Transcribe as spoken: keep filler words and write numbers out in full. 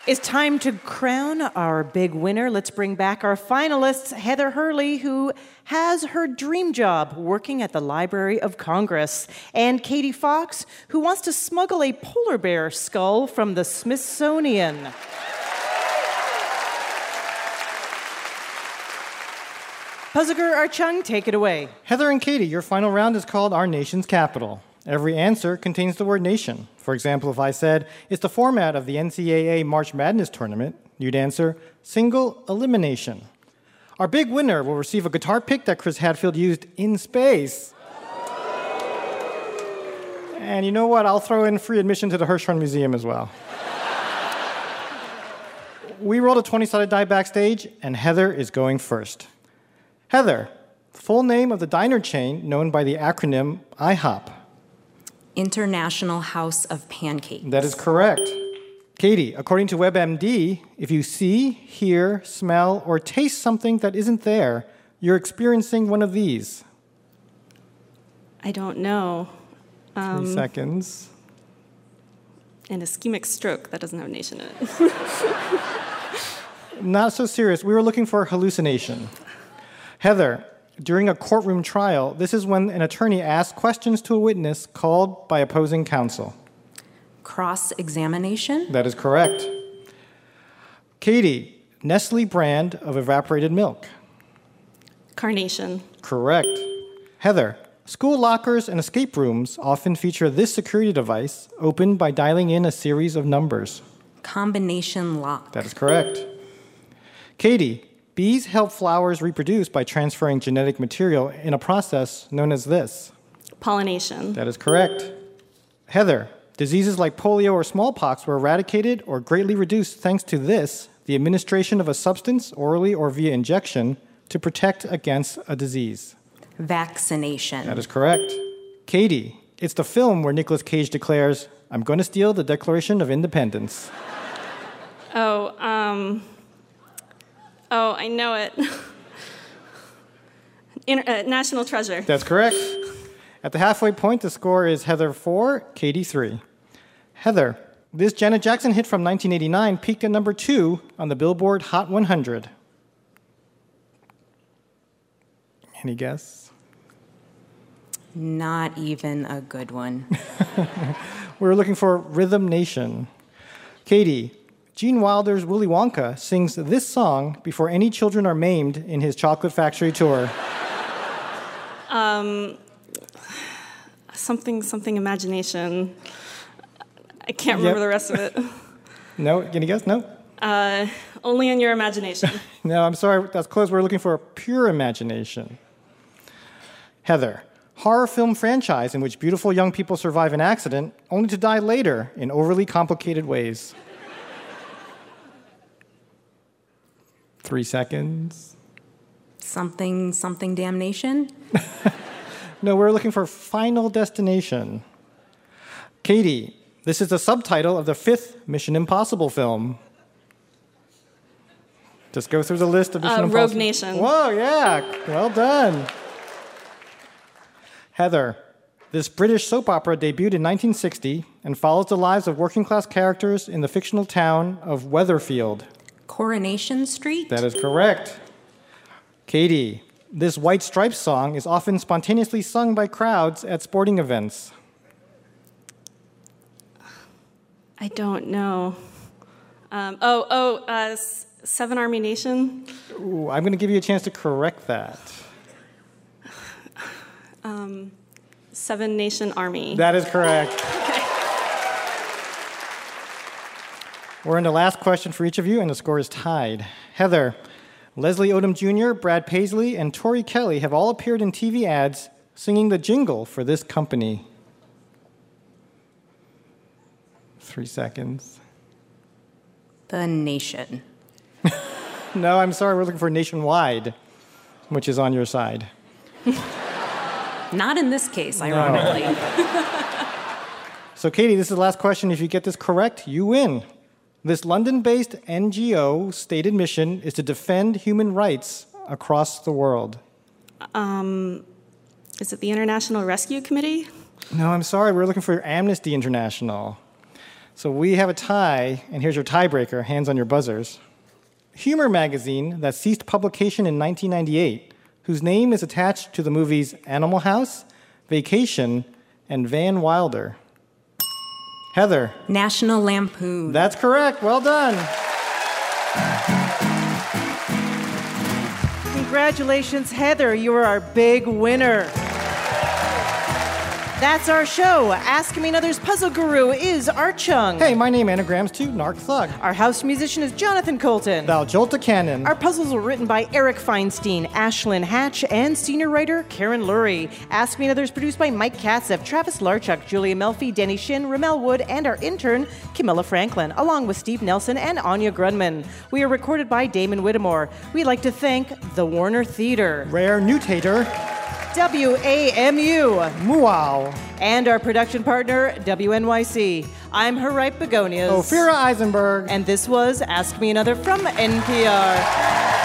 It's time to crown our big winner. Let's bring back our finalists, Heather Hurley, who has her dream job working at the Library of Congress, and Katie Fox, who wants to smuggle a polar bear skull from the Smithsonian. Puzagar Archung, take it away. Heather and Katie, your final round is called Our Nation's Capital. Every answer contains the word nation. For example, if I said, it's the format of the N C double A March Madness tournament, you'd answer, single elimination. Our big winner will receive a guitar pick that Chris Hadfield used in space. And you know what? I'll throw in free admission to the Hirshhorn Museum as well. We rolled a twenty-sided die backstage, and Heather is going first. Heather, full name of the diner chain known by the acronym I HOP. International House of Pancakes. That is correct. Katie, according to WebMD, if you see, hear, smell, or taste something that isn't there, you're experiencing one of these. I don't know. Um, Three seconds. An ischemic stroke. That doesn't have nation in it. Not so serious. We were looking for hallucination. Heather, during a courtroom trial, this is when an attorney asks questions to a witness called by opposing counsel. Cross-examination? That is correct. Katie, Nestle brand of evaporated milk. Carnation. Correct. Heather, school lockers and escape rooms often feature this security device opened by dialing in a series of numbers. Combination lock. That is correct. Katie, bees help flowers reproduce by transferring genetic material in a process known as this. Pollination. That is correct. Heather, diseases like polio or smallpox were eradicated or greatly reduced thanks to this, the administration of a substance orally or via injection to protect against a disease. Vaccination. That is correct. Katie, it's the film where Nicolas Cage declares, I'm going to steal the Declaration of Independence. Oh, um... Oh, I know it. Inter- uh, National Treasure. That's correct. At the halfway point, the score is Heather four, Katie three. Heather, this Janet Jackson hit from nineteen eighty-nine peaked at number two on the Billboard Hot one hundred. Any guess? Not even a good one. We were looking for Rhythm Nation. Katie, Gene Wilder's Willy Wonka sings this song before any children are maimed in his Chocolate Factory tour. Um, something, something imagination. I can't remember yep. the rest of it. No? Any guess? No? Uh, only in your imagination. No, I'm sorry. That's close. We're looking for a pure imagination. Heather, horror film franchise in which beautiful young people survive an accident only to die later in overly complicated ways. Three seconds. Something, something damnation? No, we're looking for Final Destination. Katie, this is the subtitle of the fifth Mission Impossible film. Just go through the list of Mission uh, Impossible. Rogue Nation. Whoa, yeah, well done. Heather, this British soap opera debuted in nineteen sixty and follows the lives of working-class characters in the fictional town of Weatherfield. Coronation Street? That is correct. Katie, this White Stripes song is often spontaneously sung by crowds at sporting events. I don't know. Um, oh, oh, uh, Seven Army Nation? Ooh, I'm going to give you a chance to correct that. Um, Seven Nation Army. That is correct. Okay. We're in the last question for each of you, and the score is tied. Heather, Leslie Odom Junior, Brad Paisley, and Tori Kelly have all appeared in T V ads singing the jingle for this company. Three seconds. The Nation. No, I'm sorry, we're looking for Nationwide, which is on your side. Not in this case, ironically. No. So, Katie, this is the last question. If you get this correct, you win. This London-based N G O stated mission is to defend human rights across the world. Um, is it the International Rescue Committee? No, I'm sorry. We're looking for Amnesty International. So we have a tie, and here's your tiebreaker. Hands on your buzzers. Humor magazine that ceased publication in nineteen ninety-eight, whose name is attached to the movies Animal House, Vacation, and Van Wilder. Heather. National Lampoon. That's correct. Well done. Congratulations, Heather. You are our big winner. That's our show. Ask Me Another's puzzle guru is Art Chung. Hey, my name anagrams to Narc Thug. Our house musician is Jonathan Colton. Thou Jolta Cannon. Our puzzles were written by Eric Feinstein, Ashlyn Hatch, and senior writer Karen Lurie. Ask Me Another is produced by Mike Katzeff, Travis Larchuk, Julia Melfi, Denny Shin, Ramel Wood, and our intern, Camilla Franklin, along with Steve Nelson and Anya Grunman. We are recorded by Damon Whittemore. We'd like to thank the Warner Theater, Rare Newtator, W A M U, Muow, and our production partner, W N Y C. I'm Harriet Begonias. Ophira Eisenberg. And this was Ask Me Another from N P R.